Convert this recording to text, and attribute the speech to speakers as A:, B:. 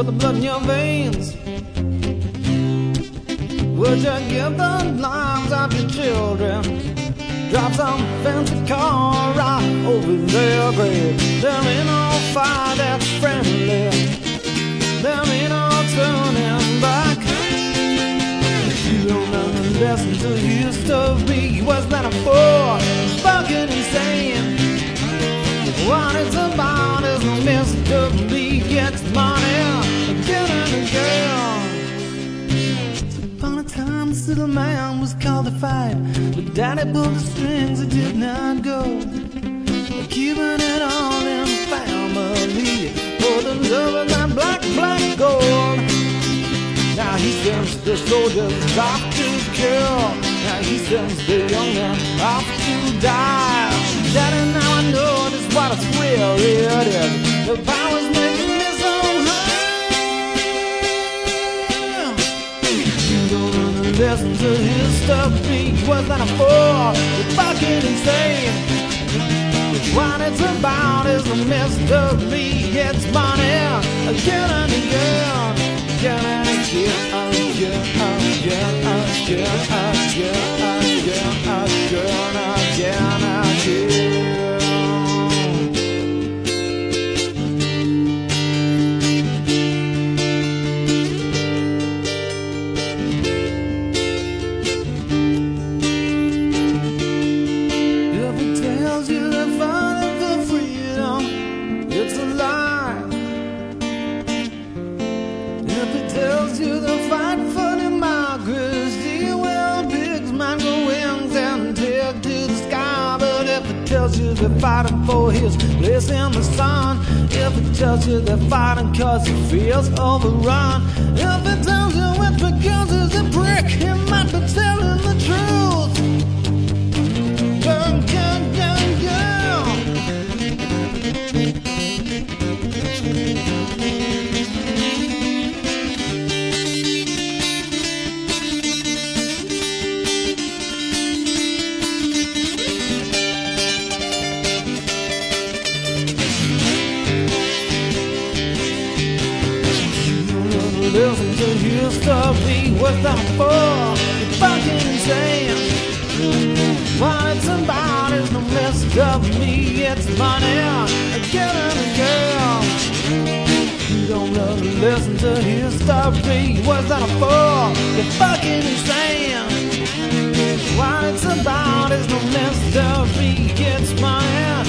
A: the blood in your veins? Would you give the lives of your children? Drive some fancy car right over their grave. There ain't no fire that's friendly. There ain't no turning back. You don't learn the lesson till you stop me. Was that a fool? Fucking insane. What it's about is no mystery. Gets money again and again. Upon a time this little man was called to fight, but daddy pulled the strings, it did not go. Keeping it all in the family for the love of that black gold. Now he sends the soldiers off to kill. Now he sends the young men off to die. Daddy, now I know just what it's really is. The power's making me so high. You don't learn to listen to his stuff. He was not a fool, you're fucking insane. What it's about is a mystery. It's money again and again. Again and again, again, again, again, again, again, again, again. If it tells you they're fighting for freedom, it's a lie. If it tells you they're fighting for democracy, well, pigs might go wings and take to the sky. But if it tells you they're fighting for his place in the sun, if it tells you they're fighting cause he feels overrun, if it tells you it's because he's a prick, he might be telling the truth. Girl, girl, girl, girl. Listen to his stuff, he was not for. You're fucking insane. What it's about is no mystery. It's money again and again. You don't love to listen to his stuff, he was not for. You're fucking insane. What it's about is no mystery. It's money